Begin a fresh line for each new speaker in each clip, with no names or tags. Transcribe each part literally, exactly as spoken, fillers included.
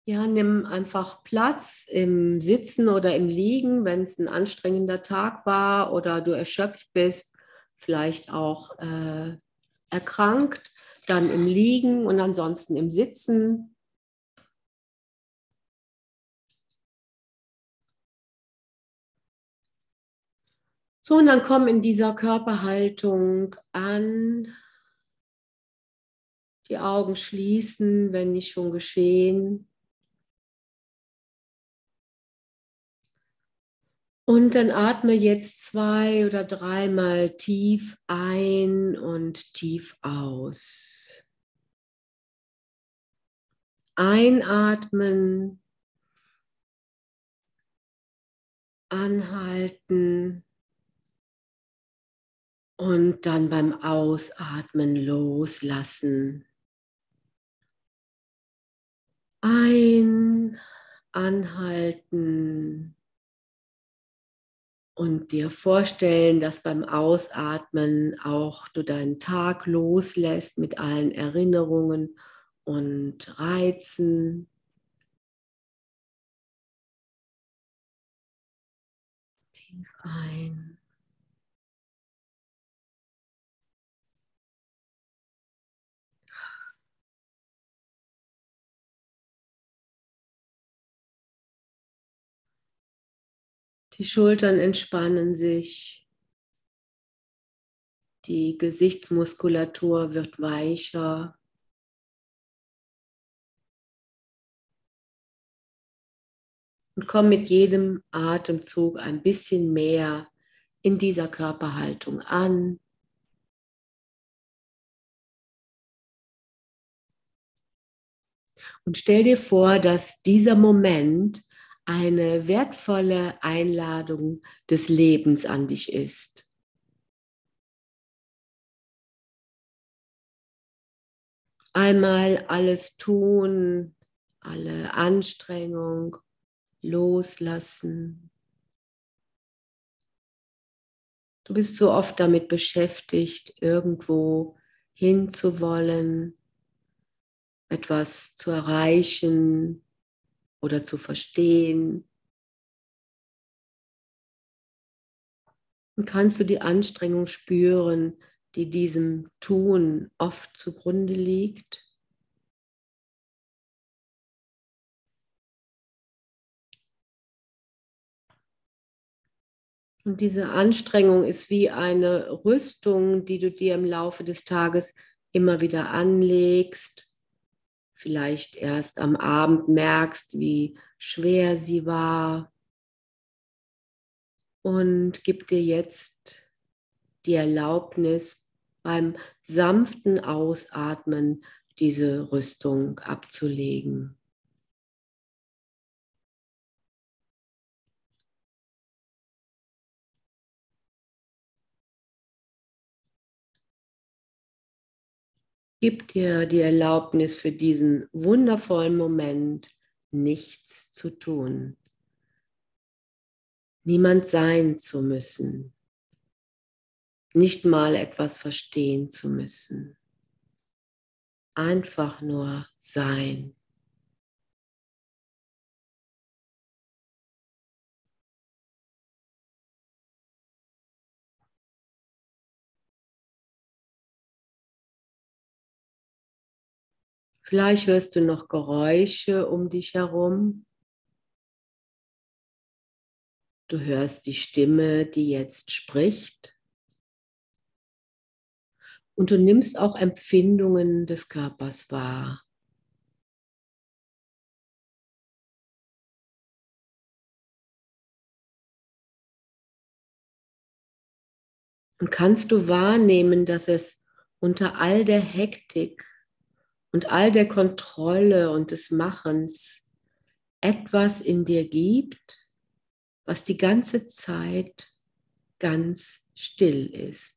Ja, nimm einfach Platz im Sitzen oder im Liegen, wenn es ein anstrengender Tag war oder du erschöpft bist, vielleicht auch äh, erkrankt, dann im Liegen und ansonsten im Sitzen. So, und dann komm in dieser Körperhaltung an, die Augen schließen, wenn nicht schon geschehen. Und dann atme jetzt zwei oder dreimal tief ein und tief aus. Einatmen, anhalten und dann beim Ausatmen loslassen. Ein, anhalten und dir vorstellen, dass beim Ausatmen auch du deinen Tag loslässt mit allen Erinnerungen und Reizen. Tief ein. Die Schultern entspannen sich. Die Gesichtsmuskulatur wird weicher. Und komm mit jedem Atemzug ein bisschen mehr in dieser Körperhaltung an. Und stell dir vor, dass dieser Moment eine wertvolle Einladung des Lebens an dich ist. Einmal alles tun, alle Anstrengung loslassen. Du bist so oft damit beschäftigt, irgendwo hinzuwollen, etwas zu erreichen oder zu verstehen. Und kannst du die Anstrengung spüren, die diesem Tun oft zugrunde liegt? Und diese Anstrengung ist wie eine Rüstung, die du dir im Laufe des Tages immer wieder anlegst. Vielleicht erst am Abend merkst, wie schwer sie war. Und gib dir jetzt die Erlaubnis, beim sanften Ausatmen diese Rüstung abzulegen. Gib dir die Erlaubnis für diesen wundervollen Moment, nichts zu tun, niemand sein zu müssen, nicht mal etwas verstehen zu müssen, einfach nur sein. Vielleicht hörst du noch Geräusche um dich herum. Du hörst die Stimme, die jetzt spricht. Und du nimmst auch Empfindungen des Körpers wahr. Und kannst du wahrnehmen, dass es unter all der Hektik und all der Kontrolle und des Machens etwas in dir gibt, was die ganze Zeit ganz still ist.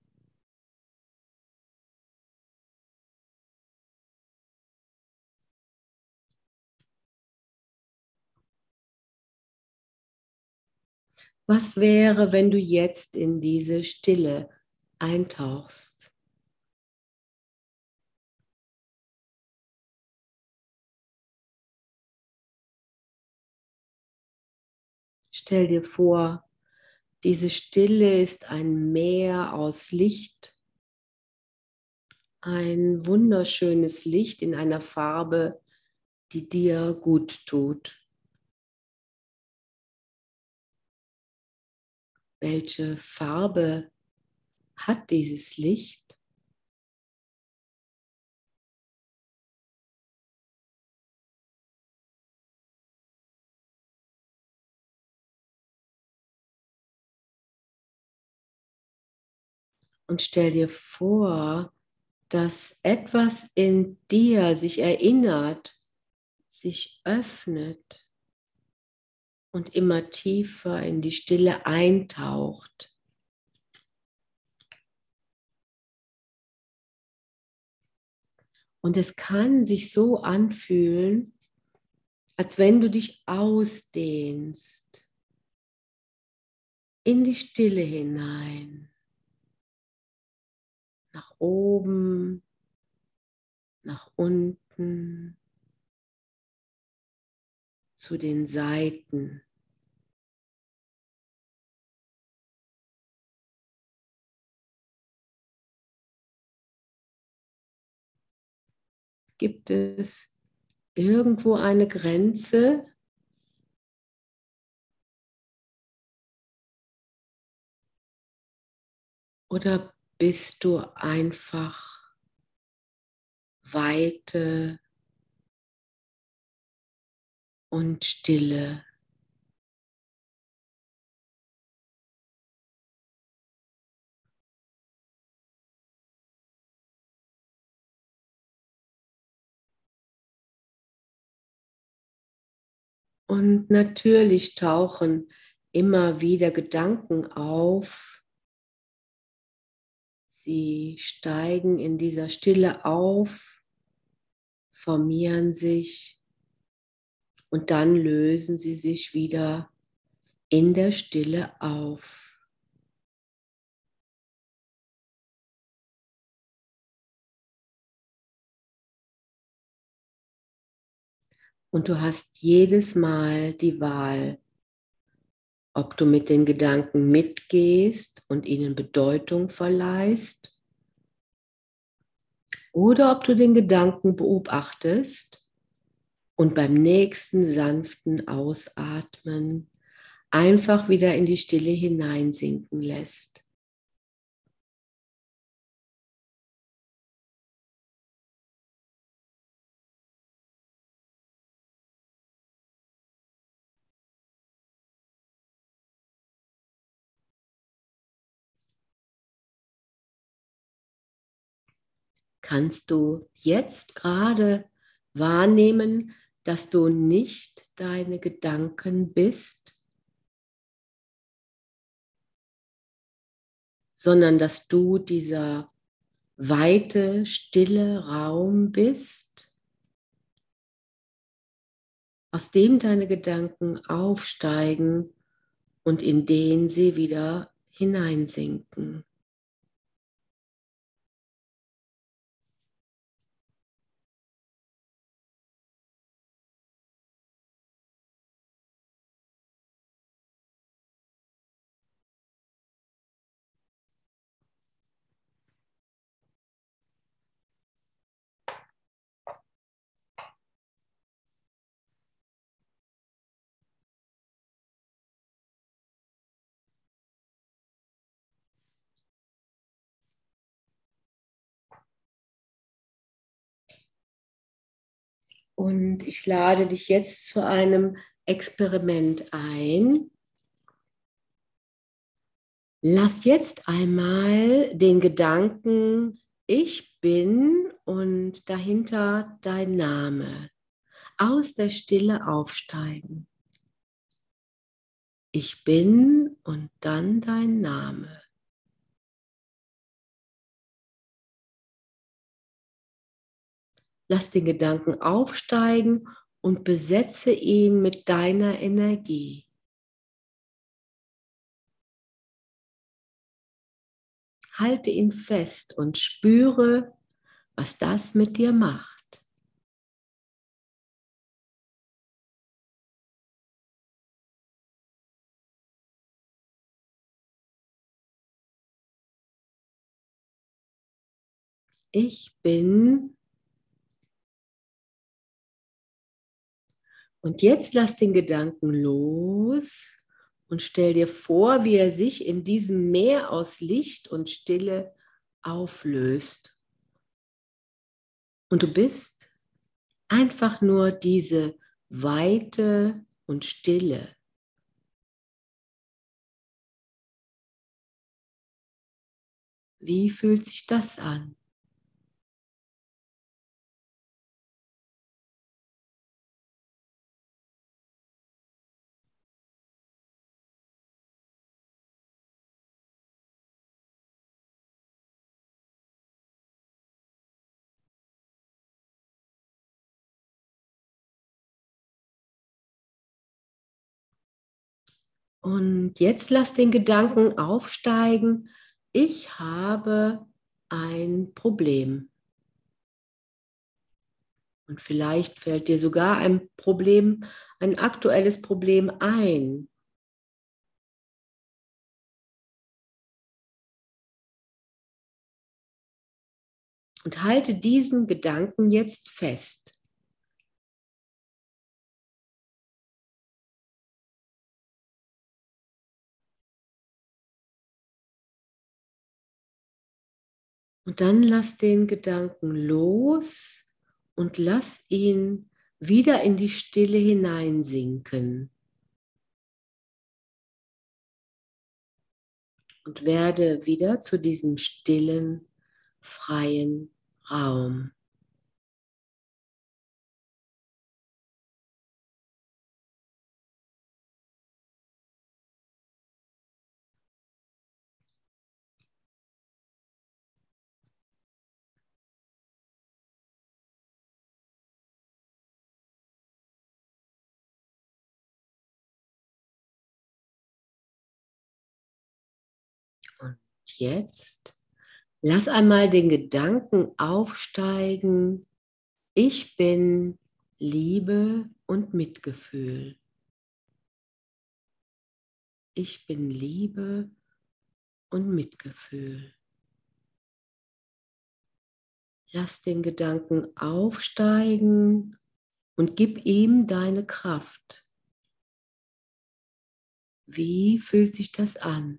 Was wäre, wenn du jetzt in diese Stille eintauchst? Stell dir vor, diese Stille ist ein Meer aus Licht, ein wunderschönes Licht in einer Farbe, die dir gut tut. Welche Farbe hat dieses Licht? Und stell dir vor, dass etwas in dir sich erinnert, sich öffnet und immer tiefer in die Stille eintaucht. Und es kann sich so anfühlen, als wenn du dich ausdehnst in die Stille hinein, nach oben, nach unten, zu den Seiten. Gibt es irgendwo eine Grenze? Oder bist du einfach Weite und Stille? Und natürlich tauchen immer wieder Gedanken auf. Sie steigen in dieser Stille auf, formieren sich und dann lösen sie sich wieder in der Stille auf. Und du hast jedes Mal die Wahl, ob du mit den Gedanken mitgehst und ihnen Bedeutung verleihst oder ob du den Gedanken beobachtest und beim nächsten sanften Ausatmen einfach wieder in die Stille hineinsinken lässt. Kannst du jetzt gerade wahrnehmen, dass du nicht deine Gedanken bist, sondern dass du dieser weite, stille Raum bist, aus dem deine Gedanken aufsteigen und in den sie wieder hineinsinken. Und ich lade dich jetzt zu einem Experiment ein. Lass jetzt einmal den Gedanken, ich bin und dahinter dein Name, aus der Stille aufsteigen. Ich bin und dann dein Name. Lass den Gedanken aufsteigen und besetze ihn mit deiner Energie. Halte ihn fest und spüre, was das mit dir macht. Ich bin. Und jetzt lass den Gedanken los und stell dir vor, wie er sich in diesem Meer aus Licht und Stille auflöst. Und du bist einfach nur diese Weite und Stille. Wie fühlt sich das an? Und jetzt lass den Gedanken aufsteigen, ich habe ein Problem. Und vielleicht fällt dir sogar ein Problem, ein aktuelles Problem ein. Und halte diesen Gedanken jetzt fest. Und dann lass den Gedanken los und lass ihn wieder in die Stille hineinsinken. Und werde wieder zu diesem stillen, freien Raum. Und jetzt lass einmal den Gedanken aufsteigen, ich bin Liebe und Mitgefühl. Ich bin Liebe und Mitgefühl. Lass den Gedanken aufsteigen und gib ihm deine Kraft. Wie fühlt sich das an?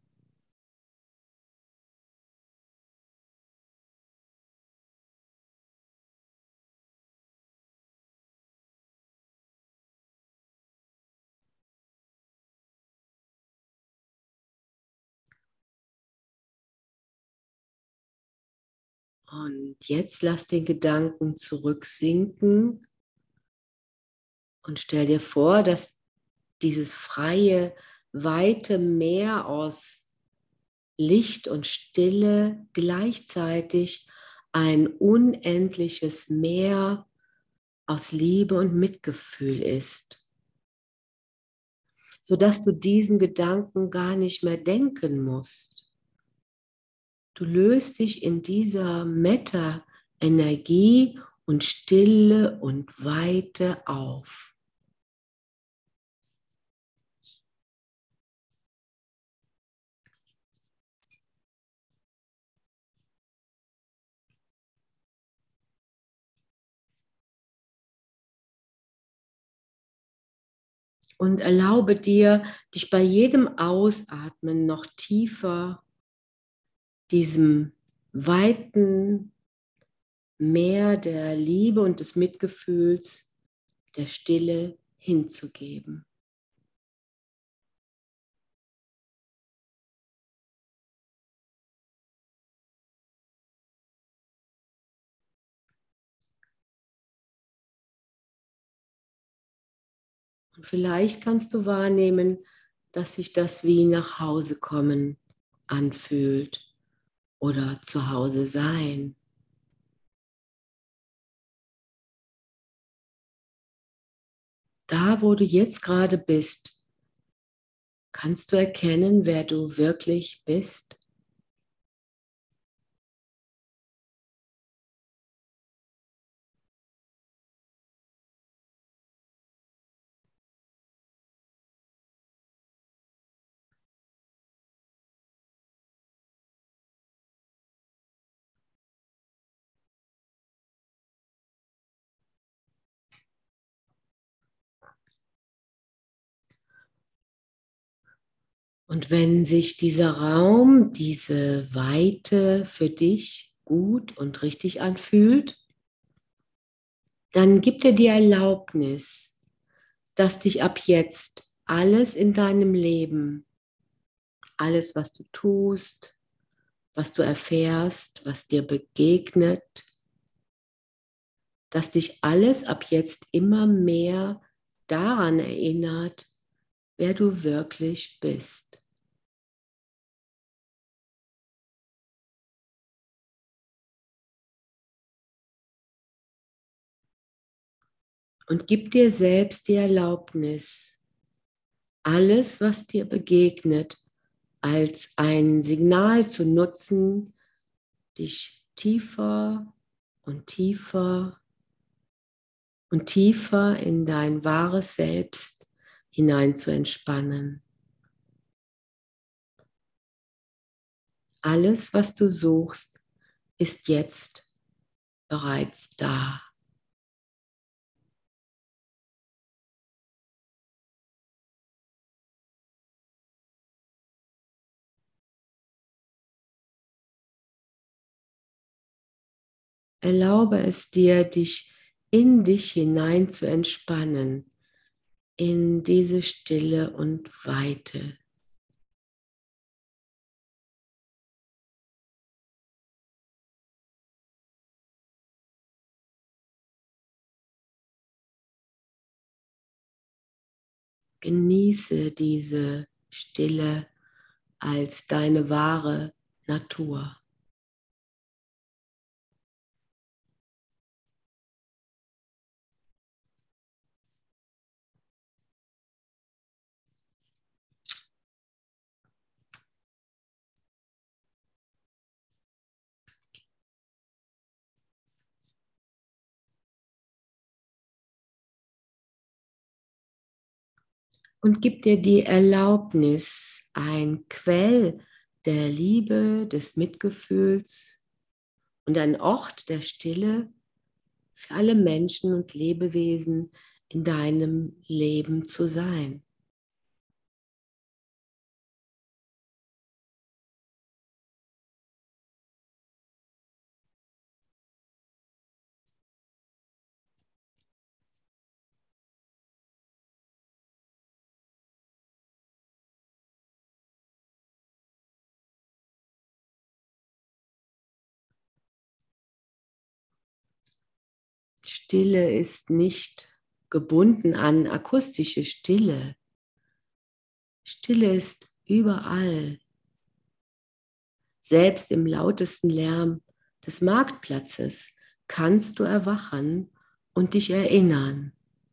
Und jetzt lass den Gedanken zurücksinken und stell dir vor, dass dieses freie, weite Meer aus Licht und Stille gleichzeitig ein unendliches Meer aus Liebe und Mitgefühl ist, sodass du diesen Gedanken gar nicht mehr denken musst. Du löst dich in dieser Metta-Energie und Stille und Weite auf. Und erlaube dir, dich bei jedem Ausatmen noch tiefer diesem weiten Meer der Liebe und des Mitgefühls, der Stille hinzugeben. Und vielleicht kannst du wahrnehmen, dass sich das wie nach Hause kommen anfühlt oder zu Hause sein. Da, wo du jetzt gerade bist, kannst du erkennen, wer du wirklich bist? Und wenn sich dieser Raum, diese Weite für dich gut und richtig anfühlt, dann gib dir die Erlaubnis, dass dich ab jetzt alles in deinem Leben, alles, was du tust, was du erfährst, was dir begegnet, dass dich alles ab jetzt immer mehr daran erinnert, wer du wirklich bist. Und gib dir selbst die Erlaubnis, alles, was dir begegnet, als ein Signal zu nutzen, dich tiefer und tiefer und tiefer in dein wahres Selbst hinein zu entspannen. Alles, was du suchst, ist jetzt bereits da. Erlaube es dir, dich in dich hinein zu entspannen, in diese Stille und Weite. Genieße diese Stille als deine wahre Natur. Und gib dir die Erlaubnis, ein Quell der Liebe, des Mitgefühls und ein Ort der Stille für alle Menschen und Lebewesen in deinem Leben zu sein. Stille ist nicht gebunden an akustische Stille. Stille ist überall, selbst im lautesten Lärm des Marktplatzes kannst du erwachen und dich erinnern.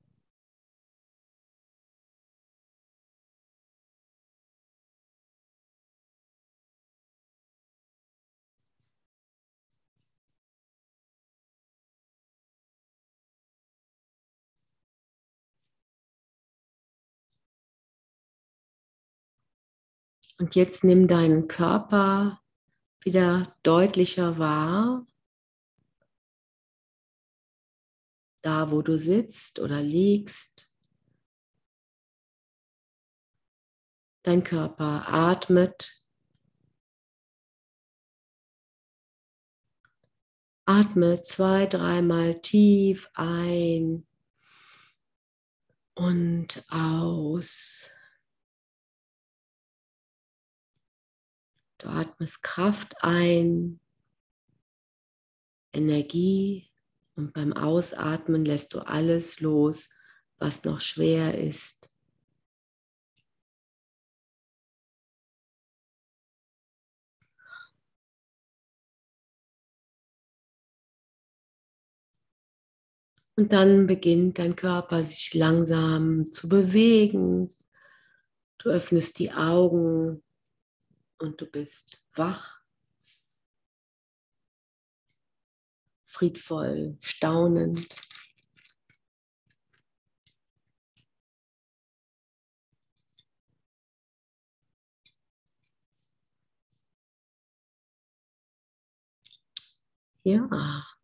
Und jetzt nimm deinen Körper wieder deutlicher wahr, da wo du sitzt oder liegst. Dein Körper atmet. Atme zwei, dreimal tief ein und aus. Du atmest Kraft ein, Energie, und beim Ausatmen lässt du alles los, was noch schwer ist. Und dann beginnt dein Körper sich langsam zu bewegen. Du öffnest die Augen und du bist wach, friedvoll, staunend. Ja.